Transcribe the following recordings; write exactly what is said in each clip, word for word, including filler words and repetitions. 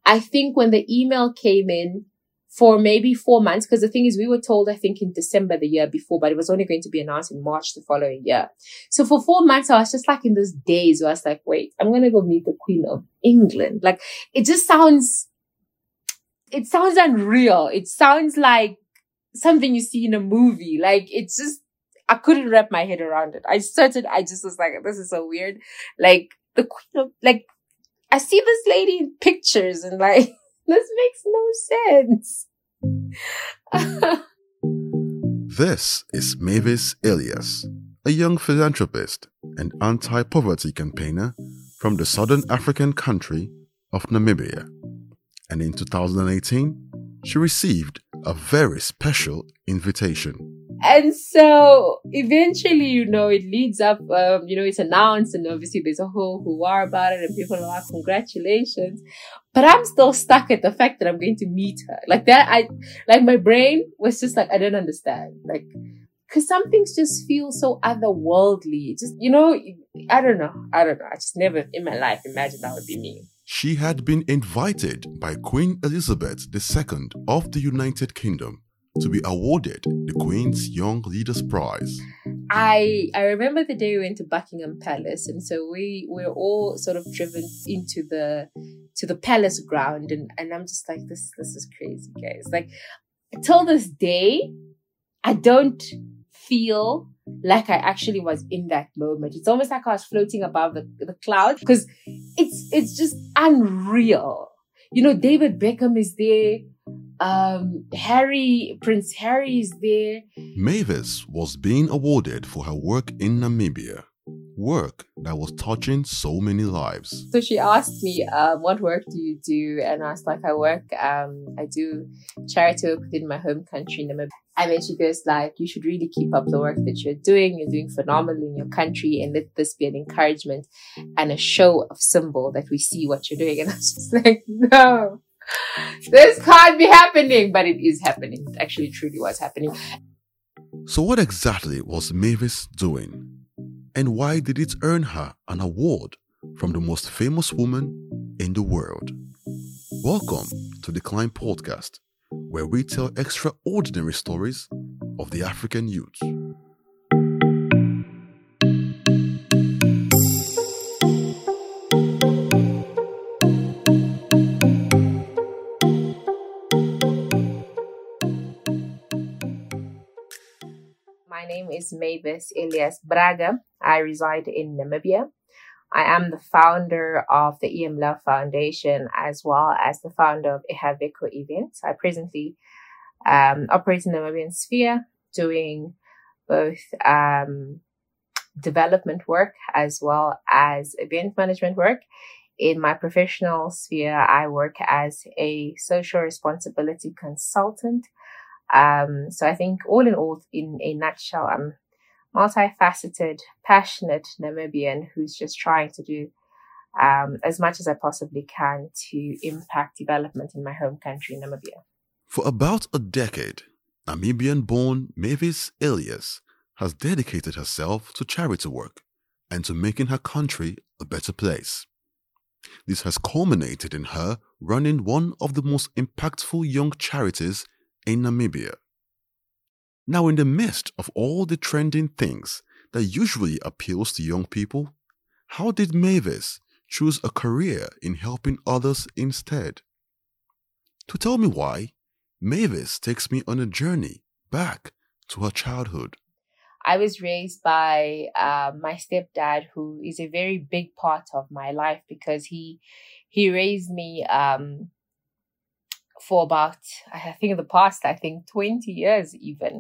I think when the email came in for maybe four months, because the thing is, we were told, I think, in December the year before, but it was only going to be announced in March the following year. So for four months, I was just like in those days where I was like, wait, I'm going to go meet the Queen of England. Like, it just sounds, it sounds unreal. It sounds like something you see in a movie. Like, it's just, I couldn't wrap my head around it. I started, I just was like, this is so weird. Like, the Queen of, like, I see this lady in pictures and like, this makes no sense. This is Mavis Elias, a young philanthropist and anti-poverty campaigner from the southern African country of Namibia. And in two thousand eighteen, she received a very special invitation. And so eventually, you know, it leads up, um, you know, it's announced and obviously there's a whole hoo-ha about it and people are like, congratulations. But I'm still stuck at the fact that I'm going to meet her. Like that, I, like my brain was just like, I don't understand. Like, cause some things just feel so otherworldly. Just, you know, I don't know. I don't know. I just never in my life imagined that would be me. She had been invited by Queen Elizabeth the Second of the United Kingdom to be awarded the Queen's Young Leaders Prize. I I remember the day we went to Buckingham Palace, and so we were all sort of driven into the to the palace ground, and, and I'm just like, this this is crazy, guys. Like, till this day, I don't feel like I actually was in that moment. It's almost like I was floating above the, the clouds, because it's it's just unreal. You know, David Beckham is there. Um, Harry, Prince Harry is there. Mavis was being awarded for her work in Namibia, work that was touching so many lives. So she asked me, um, what work do you do? And I was like, I work, um, I do charity work within my home country, Namibia. And then she goes like, you should really keep up the work that you're doing. You're doing phenomenal in your country, and let this be an encouragement and a show of symbol that we see what you're doing. And I was just like, no. This can't be happening, but it is happening. It actually truly was happening. So what exactly was Mavis doing? And why did it earn her an award from the most famous woman in the world? Welcome to the Climb Podcast, where we tell extraordinary stories of the African youth. My name is Mavis Elias Braga. I reside in Namibia. I am the founder of the E M Love Foundation, as well as the founder of Ehaveco Events. I presently um, operate in the Namibian sphere, doing both um, development work as well as event management work. In my professional sphere, I work as a social responsibility consultant. Um, so I think all in all, in a nutshell, I'm multifaceted, passionate Namibian who's just trying to do um, as much as I possibly can to impact development in my home country, Namibia. For about a decade, Namibian-born Mavis Elias has dedicated herself to charity work and to making her country a better place. This has culminated in her running one of the most impactful young charities in Namibia. Now, in the midst of all the trending things that usually appeals to young people, how did Mavis choose a career in helping others instead? To tell me why, Mavis takes me on a journey back to her childhood. I was raised by uh, my stepdad, who is a very big part of my life because he he raised me um, for about, I think in the past, I think twenty years even.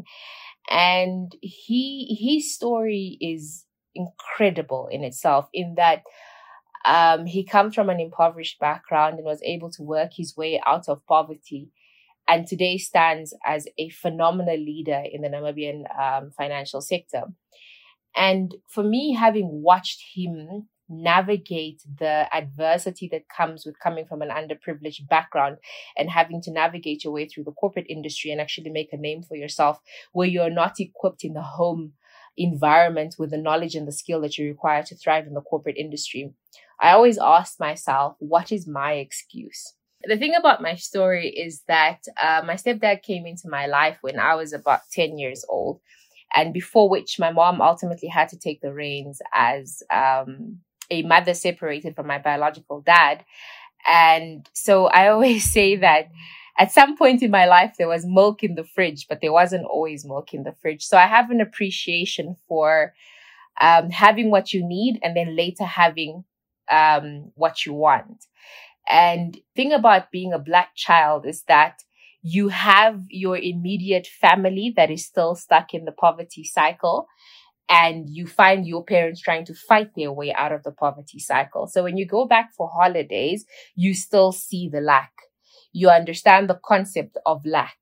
And he his story is incredible in itself, in that um, he comes from an impoverished background and was able to work his way out of poverty, and today stands as a phenomenal leader in the Namibian um, financial sector. And for me, having watched him navigate the adversity that comes with coming from an underprivileged background and having to navigate your way through the corporate industry and actually make a name for yourself, where you're not equipped in the home environment with the knowledge and the skill that you require to thrive in the corporate industry, I always asked myself, what is my excuse? the thing about my story is that uh, my stepdad came into my life when I was about ten years old, and before which my mom ultimately had to take the reins as um, a mother separated from my biological dad. And so I always say that at some point in my life, there was milk in the fridge, but there wasn't always milk in the fridge. So I have an appreciation for um, having what you need and then later having um, what you want. And the thing about being a Black child is that you have your immediate family that is still stuck in the poverty cycle, and you find your parents trying to fight their way out of the poverty cycle. So when you go back for holidays, you still see the lack. You understand the concept of lack,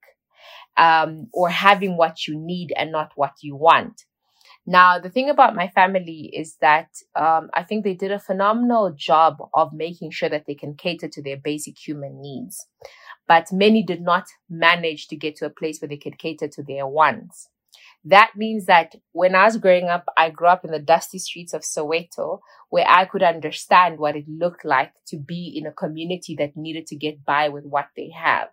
um, or having what you need and not what you want. Now, the thing about my family is that um, I think they did a phenomenal job of making sure that they can cater to their basic human needs. But many did not manage to get to a place where they could cater to their wants. That means that when I was growing up, I grew up in the dusty streets of Soweto, where I could understand what it looked like to be in a community that needed to get by with what they have.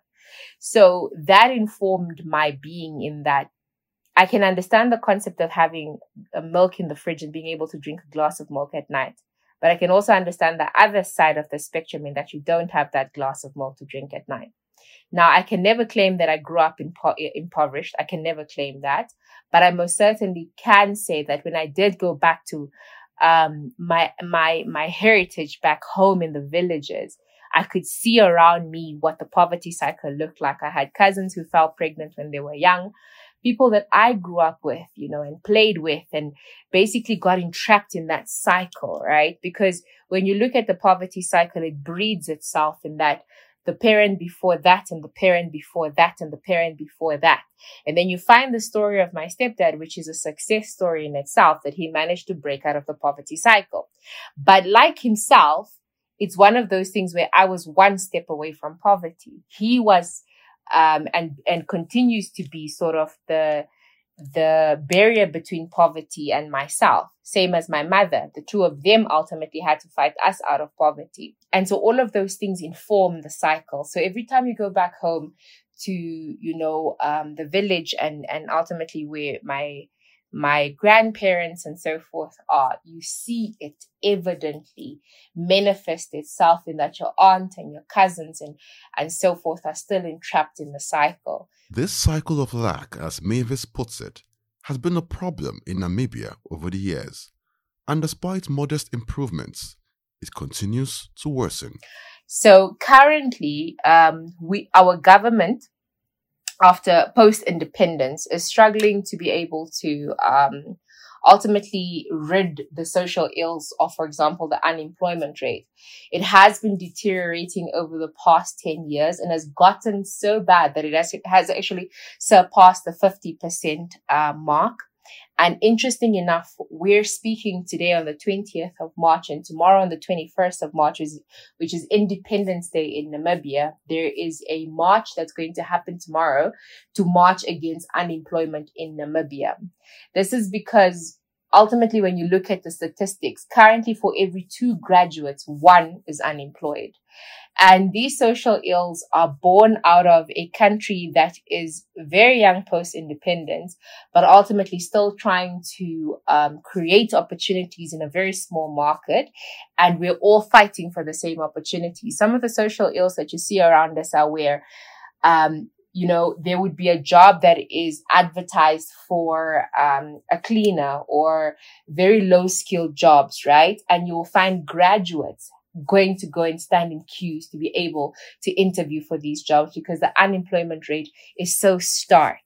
So that informed my being in that I can understand the concept of having a milk in the fridge and being able to drink a glass of milk at night. But I can also understand the other side of the spectrum in that you don't have that glass of milk to drink at night. Now, I can never claim that I grew up impo- impoverished. I can never claim that. But I most certainly can say that when I did go back to um, my my my heritage back home in the villages, I could see around me what the poverty cycle looked like. I had cousins who fell pregnant when they were young, people that I grew up with, you know, and played with, and basically got entrapped in that cycle, right? Because when you look at the poverty cycle, it breeds itself in that the parent before that and the parent before that and the parent before that. And then you find the story of my stepdad, which is a success story in itself, that he managed to break out of the poverty cycle. But like himself, it's one of those things where I was one step away from poverty. He was, um, and, and continues to be sort of the, the barrier between poverty and myself. Same as my mother. The two of them ultimately had to fight us out of poverty. And so all of those things inform the cycle. So every time you go back home to, you know, um, the village and, and ultimately where my, my grandparents and so forth are, you see it evidently manifest itself in that your aunt and your cousins and, and so forth are still entrapped in the cycle. This cycle of lack, as Mavis puts it, has been a problem in Namibia over the years. And despite modest improvements, it continues to worsen. So currently, um, we, our government, after post-independence, is struggling to be able to um, ultimately rid the social ills of, for example, the unemployment rate. It has been deteriorating over the past ten years and has gotten so bad that it has, has actually surpassed the fifty percent uh, mark. And interesting enough, we're speaking today on the twentieth of March, and tomorrow on the twenty-first of March, is, which is Independence Day in Namibia. There is a march that's going to happen tomorrow to march against unemployment in Namibia. This is because ultimately, when you look at the statistics, currently for every two graduates, one is unemployed. And these social ills are born out of a country that is very young post-independence, but ultimately still trying to um, create opportunities in a very small market. And we're all fighting for the same opportunities. Some of the social ills that you see around us are where, um, you know, there would be a job that is advertised for um, a cleaner or very low skilled jobs, right? And you will find graduates going to go and stand in queues to be able to interview for these jobs because the unemployment rate is so stark.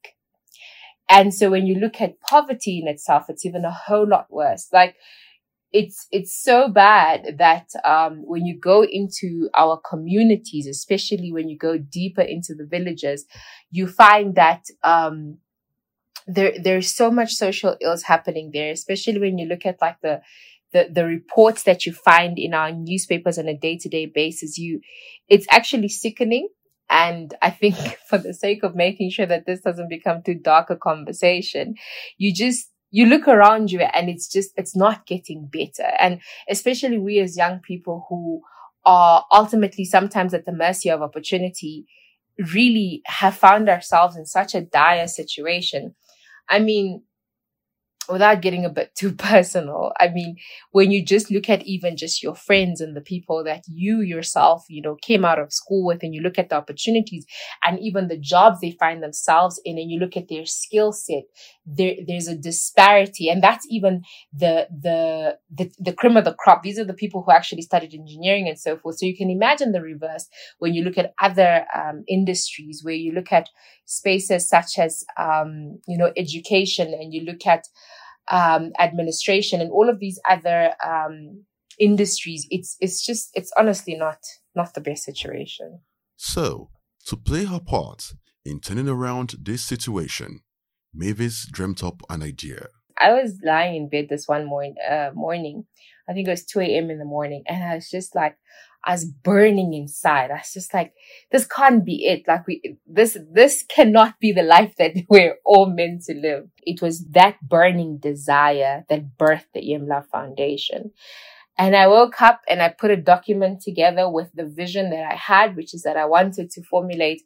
And so when you look at poverty in itself, it's even a whole lot worse. Like it's, it's so bad that, um, when you go into our communities, especially when you go deeper into the villages, you find that, um, there, there's so much social ills happening there, especially when you look at like the, The, the reports that you find in our newspapers on a day-to-day basis, you, it's actually sickening. And I think for the sake of making sure that this doesn't become too dark a conversation, you just, you look around you and it's just, it's not getting better. And especially we as young people who are ultimately sometimes at the mercy of opportunity, really have found ourselves in such a dire situation. I mean, without getting a bit too personal, I mean, when you just look at even just your friends and the people that you yourself, you know, came out of school with, and you look at the opportunities and even the jobs they find themselves in, and you look at their skill set, there, there's a disparity. And that's even the, the, the, the cream of the crop. These are the people who actually studied engineering and so forth. So you can imagine the reverse when you look at other um, industries, where you look at spaces such as, um, you know, education, and you look at um, administration and all of these other um, industries. It's it's just, it's honestly not not the best situation. So, to play her part in turning around this situation, Mavis dreamt up an idea. I was lying in bed this one morning, uh, morning. I think it was two a.m. in the morning. And I was just like, I was burning inside. I was just like, this can't be it. Like we, this, this cannot be the life that we're all meant to live. It was that burning desire that birthed the E M Love Foundation. And I woke up and I put a document together with the vision that I had, which is that I wanted to formulate,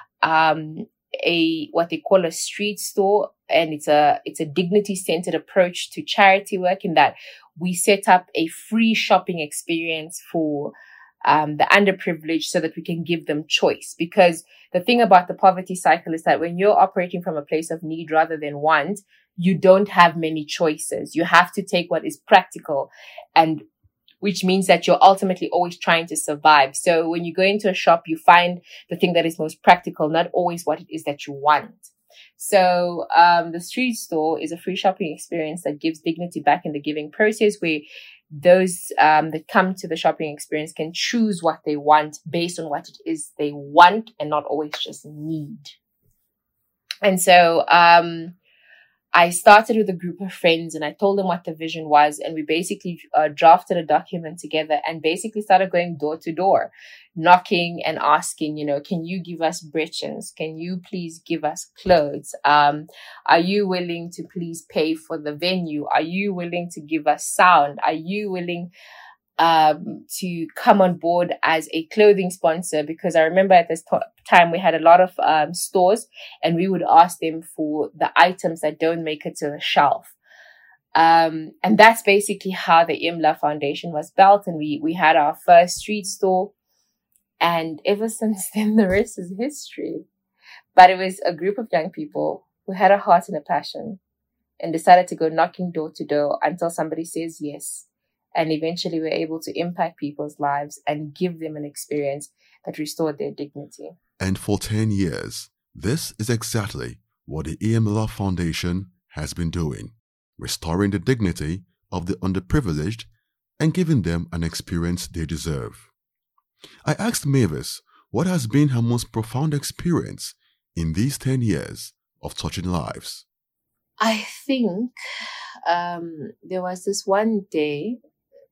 um, a, what they call a street store. And it's a, it's a dignity centered approach to charity work, in that we set up a free shopping experience for um, the underprivileged, so that we can give them choice. Because the thing about the poverty cycle is that when you're operating from a place of need rather than want, you don't have many choices. You have to take what is practical, and which means that you're ultimately always trying to survive. So when you go into a shop, you find the thing that is most practical, not always what it is that you want. So um, the street store is a free shopping experience that gives dignity back in the giving process, where those um, that come to the shopping experience can choose what they want based on what it is they want, and not always just need. And so um, I started with a group of friends, and I told them what the vision was. And we basically uh, drafted a document together, and basically started going door to door, knocking and asking, you know, can you give us breeches? Can you please give us clothes? Um, are you willing to please pay for the venue? Are you willing to give us sound? Are you willing um, to come on board as a clothing sponsor? Because I remember at this t- time we had a lot of um, stores, and we would ask them for the items that don't make it to the shelf. Um, and that's basically how the E M Love Foundation was built. And we, we had our first street store. And ever since then, the rest is history. But it was a group of young people who had a heart and a passion, and decided to go knocking door to door until somebody says yes. And eventually we're able to impact people's lives and give them an experience that restored their dignity. And for ten years, this is exactly what the E M Love Foundation has been doing, restoring the dignity of the underprivileged and giving them an experience they deserve. I asked Mavis what has been her most profound experience in these ten years of touching lives. I think um, there was this one day,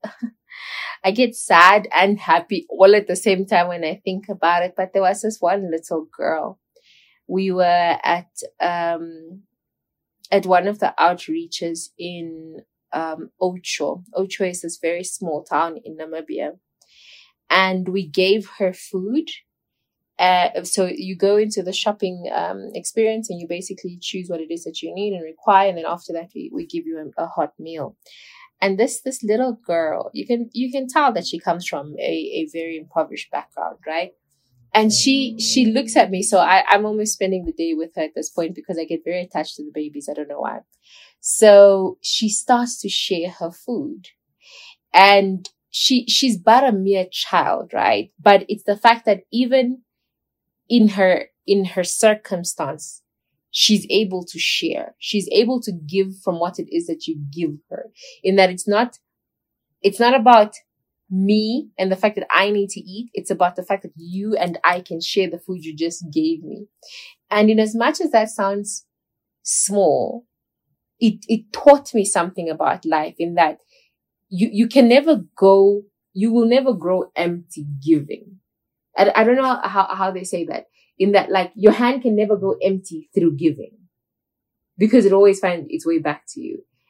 I get sad and happy all at the same time when I think about it, but there was this one little girl. We were at um, at one of the outreaches in um, Ocho. Ocho is this very small town in Namibia. And we gave her food. Uh, so you go into the shopping um, experience, and you basically choose what it is that you need and require. And then after that, we, we give you a, a hot meal. And this this little girl, you can you can tell that she comes from a, a very impoverished background, right? And she she looks at me. So I, I'm almost spending the day with her at this point, because I get very attached to the babies. I don't know why. So she starts to share her food. And She she's but a mere child, right? But it's the fact that even in her in her circumstance, she's able to share. She's able to give from what it is that you give her. In that it's not it's not about me and the fact that I need to eat. It's about the fact that you and I can share the food you just gave me. And in as much as that sounds small, it it taught me something about life, in that You you can never go, you will never grow empty giving. I, I don't know how, how they say that. In that, like, your hand can never go empty through giving, because it always finds its way back to you.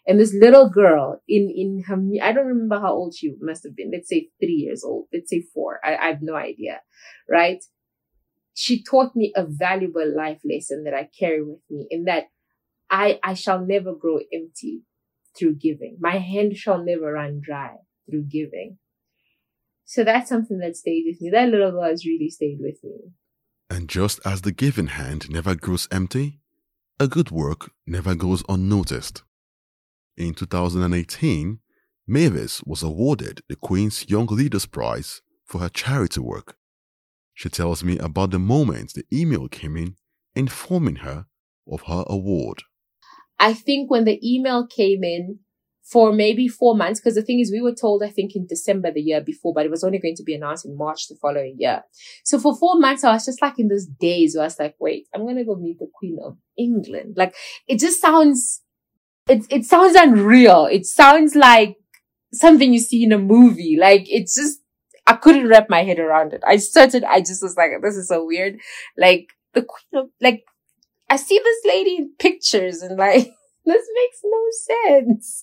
And this little girl in, in her, I don't remember how old she must have been. Let's say three years old. Let's say four. I, I have no idea. Right? She taught me a valuable life lesson that I carry with me, in that I, I shall never grow empty through giving. My hand shall never run dry through giving. So that's something that stayed with me. That little girl has really stayed with me. And just as the giving hand never grows empty, a good work never goes unnoticed. In two thousand eighteen, Mavis was awarded the Queen's Young Leaders Prize for her charity work. She tells me about the moment the email came in informing her of her award. I think when the email came in for maybe four months, because the thing is, we were told, I think, in December the year before, but it was only going to be announced in March the following year. So for four months, I was just like in those days where I was like, wait, I'm going to go meet the Queen of England. Like, it just sounds, it, it sounds unreal. It sounds like something you see in a movie. Like, it's just, I couldn't wrap my head around it. I started, I just was like, this is so weird. Like, the Queen of, like, I see this lady in pictures and like, this makes no sense.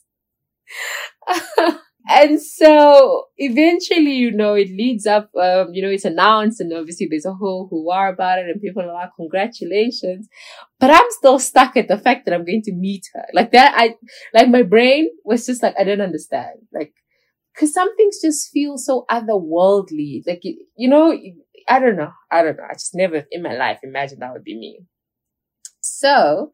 And so eventually, you know, it leads up, um, you know, it's announced, and obviously there's a whole hoo-ha about it, and people are like, congratulations. But I'm still stuck at the fact that I'm going to meet her. Like that, I, like my brain was just like, I don't understand. Like, cause some things just feel so otherworldly. Like, you know, I don't know. I don't know. I just never in my life imagined that would be me. So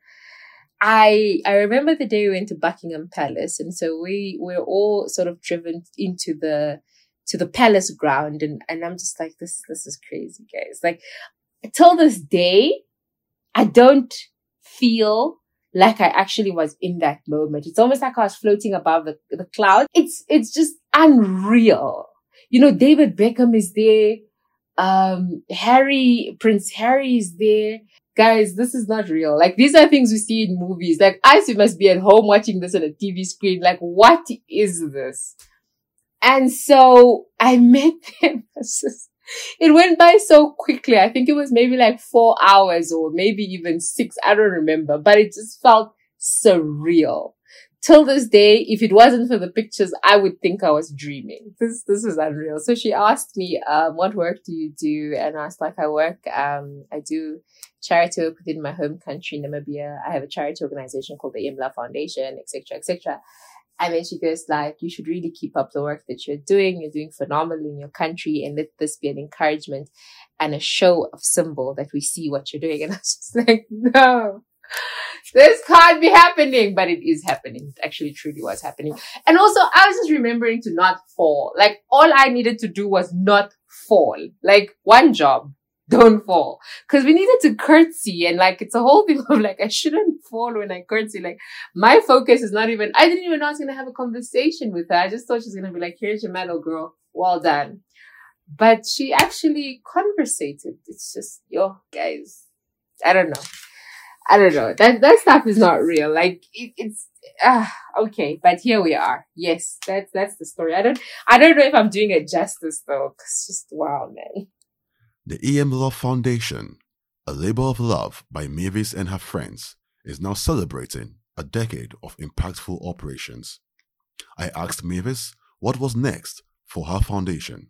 I, I remember the day we went to Buckingham Palace. And so we were all sort of driven into the, to the palace ground. And, and I'm just like, this, this is crazy, guys. Like, till this day, I don't feel like I actually was in that moment. It's almost like I was floating above the, the clouds. It's, it's just unreal. You know, David Beckham is there. Um, Harry, Prince Harry is there. Guys, this is not real. Like, these are things we see in movies. Like, I must be at home watching this on a T V screen. Like, what is this? And so I met them. It went by so quickly. I think it was maybe like four hours or maybe even six. I don't remember, but it just felt surreal. Till this day, if it wasn't for the pictures, I would think I was dreaming. This, this is unreal. So she asked me, um, what work do you do? And I was like, I work, um, I do charity work within my home country, Namibia. I have a charity organization called the Imla Foundation, et cetera, et cetera. And then she goes like, you should really keep up the work that you're doing. You're doing phenomenal in your country, and let this be an encouragement and a show of symbol that we see what you're doing. And I was just like, no, this can't be happening. But it is happening. It actually truly was happening. And also, I was just remembering to not fall. Like, all I needed to do was not fall. Like, one job. Don't fall. Cause we needed to curtsy, and like, it's a whole thing of like, I shouldn't fall when I curtsy. Like, my focus is not even, I didn't even know I was going to have a conversation with her. I just thought she was going to be like, here's your medal, girl. Well done. But she actually conversated. It's just, yo, guys, I don't know. I don't know. That, that stuff is not real. Like, it, it's, ah, okay. But here we are. Yes, that's, that's the story. I don't, I don't know if I'm doing it justice though. Cause it's just, wow, man. The E M Love Foundation, a labor of love by Mavis and her friends, is now celebrating a decade of impactful operations. I asked Mavis what was next for her foundation.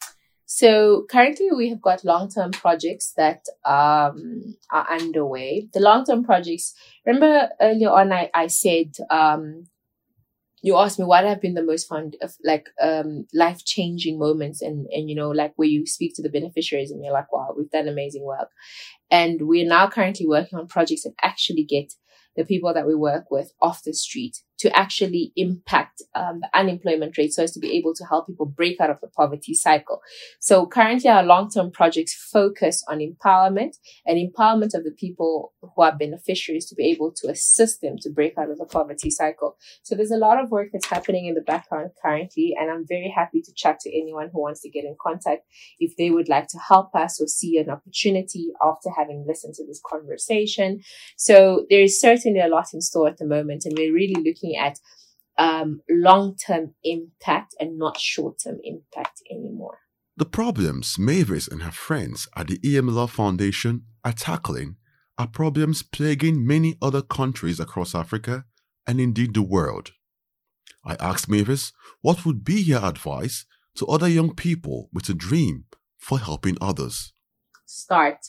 So currently we have got long-term projects that um, are underway. The long-term projects, remember earlier on I, I said, um, you asked me what have been the most fun, like, um, life-changing moments, and, and, you know, like where you speak to the beneficiaries and you're like, wow, we've done amazing work. And we're now currently working on projects that actually get the people that we work with off the street to actually impact um, the unemployment rate so as to be able to help people break out of the poverty cycle. So currently our long-term projects focus on empowerment and empowerment of the people who are beneficiaries to be able to assist them to break out of the poverty cycle. So there's a lot of work that's happening in the background currently, and I'm very happy to chat to anyone who wants to get in contact if they would like to help us or see an opportunity after having listened to this conversation. So there is certainly a lot in store at the moment, and we're really looking at um, long-term impact and not short-term impact anymore. The problems Mavis and her friends at the E M Love Foundation are tackling are problems plaguing many other countries across Africa and indeed the world. I asked Mavis what would be her advice to other young people with a dream for helping others. Start.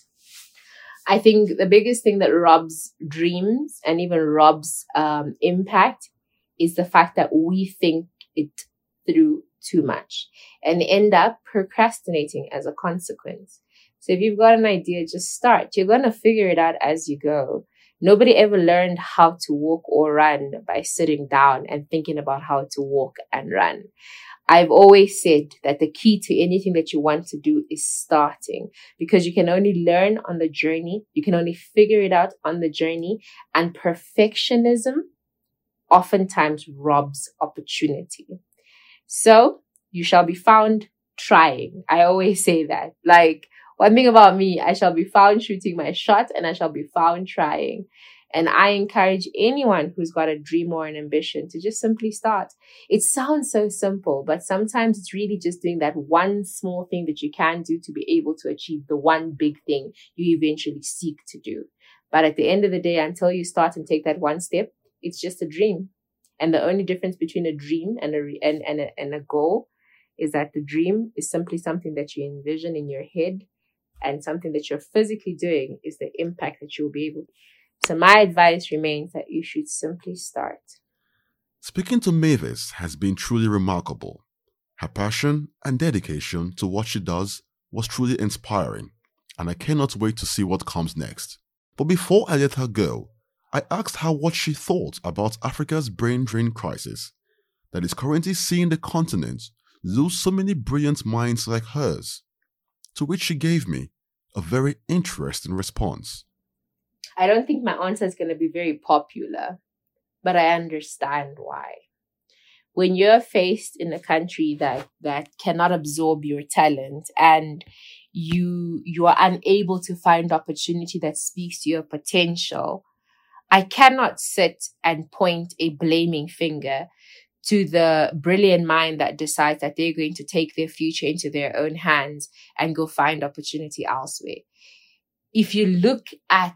I think the biggest thing that robs dreams and even robs um, impact is the fact that we think it through too much and end up procrastinating as a consequence. So if you've got an idea, just start. You're going to figure it out as you go. Nobody ever learned how to walk or run by sitting down and thinking about how to walk and run. I've always said that the key to anything that you want to do is starting, because you can only learn on the journey. You can only figure it out on the journey, and perfectionism oftentimes robs opportunity. So you shall be found trying. I always say that. Like, one thing about me, I shall be found shooting my shot and I shall be found trying. And I encourage anyone who's got a dream or an ambition to just simply start. It sounds so simple, but sometimes it's really just doing that one small thing that you can do to be able to achieve the one big thing you eventually seek to do. But at the end of the day, until you start and take that one step, it's just a dream. And the only difference between a dream and a, re- and, and, a, and a goal is that the dream is simply something that you envision in your head, and something that you're physically doing is the impact that you'll be able to. So my advice remains that you should simply start. Speaking to Mavis has been truly remarkable. Her passion and dedication to what she does was truly inspiring, and I cannot wait to see what comes next. But before I let her go, I asked her what she thought about Africa's brain drain crisis that is currently seeing the continent lose so many brilliant minds like hers. To which she gave me a very interesting response. I don't think my answer is going to be very popular, but I understand why. When you're faced in a country that, that cannot absorb your talent, and you, you are unable to find opportunity that speaks to your potential, I cannot sit and point a blaming finger to the brilliant mind that decides that they're going to take their future into their own hands and go find opportunity elsewhere. If you look at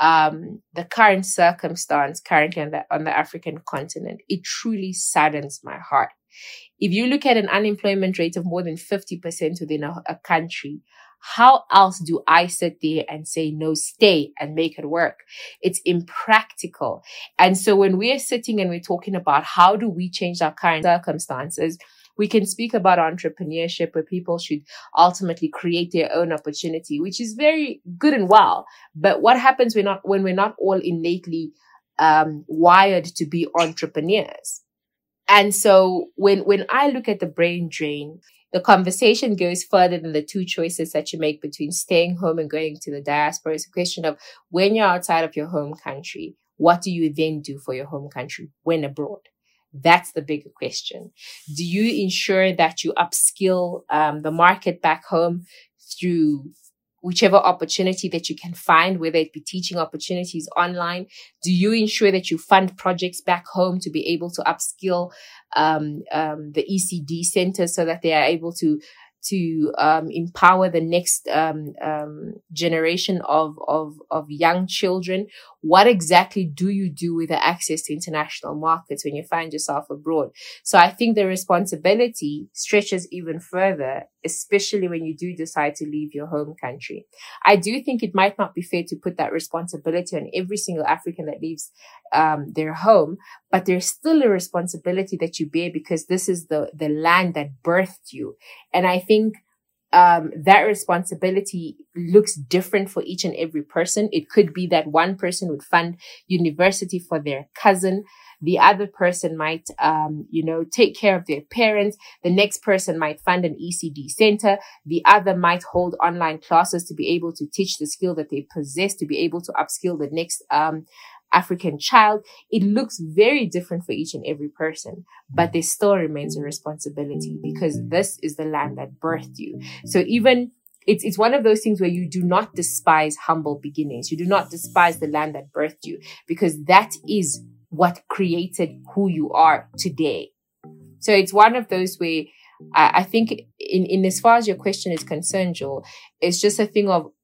um, the current circumstance currently on the, on the African continent, it truly saddens my heart. If you look at an unemployment rate of more than fifty percent within a, a country, how else do I sit there and say, no, stay and make it work? It's impractical. And so when we're sitting and we're talking about how do we change our current circumstances, we can speak about entrepreneurship, where people should ultimately create their own opportunity, which is very good and well. But what happens when not, when we're not all innately um, wired to be entrepreneurs? And so when, when I look at the brain drain, the conversation goes further than the two choices that you make between staying home and going to the diaspora. It's a question of, when you're outside of your home country, what do you then do for your home country when abroad? That's the bigger question. Do you ensure that you upskill um, the market back home through whichever opportunity that you can find, whether it be teaching opportunities online? Do you ensure that you fund projects back home to be able to upskill um, um, the E C D centers so that they are able to to um, empower the next um, um, generation of, of of young children? What exactly do you do with the access to international markets when you find yourself abroad? So I think the responsibility stretches even further, especially when you do decide to leave your home country. I do think it might not be fair to put that responsibility on every single African that leaves um, their home, but there's still a responsibility that you bear, because this is the, the land that birthed you. And I think Um, that responsibility looks different for each and every person. It could be that one person would fund university for their cousin. The other person might, um, you know, take care of their parents. The next person might fund an E C D center. The other might hold online classes to be able to teach the skill that they possess, to be able to upskill the next, um, African child. It looks very different for each and every person, but there still remains a responsibility, because this is the land that birthed you. So even it's, it's one of those things where you do not despise humble beginnings. You do not despise the land that birthed you, because that is what created who you are today. So it's one of those where I, I think in, in as far as your question is concerned, Joel, it's just a thing of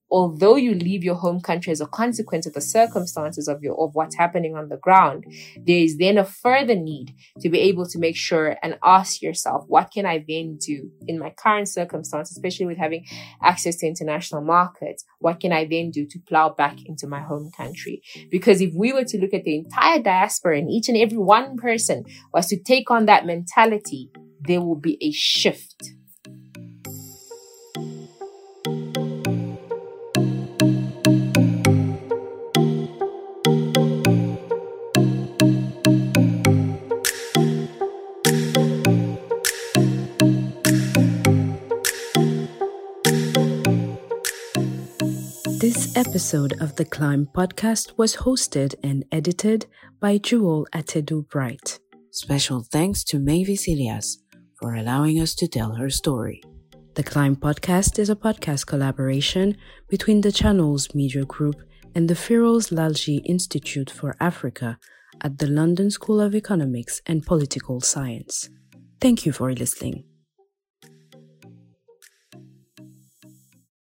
although you leave your home country as a consequence of the circumstances of your of what's happening on the ground, there is then a further need to be able to make sure and ask yourself, what can I then do in my current circumstance, especially with having access to international markets? What can I then do to plow back into my home country? Because if we were to look at the entire diaspora and each and every one person was to take on that mentality, there will be a shift. This episode of the Climb podcast was hosted and edited by Jewel Atedu Bright. Special thanks to Mavis Elias for allowing us to tell her story. The Climb podcast is a podcast collaboration between the Channels Media Group and the Firoz Lalji Institute for Africa at the London School of Economics and Political Science. Thank you for listening.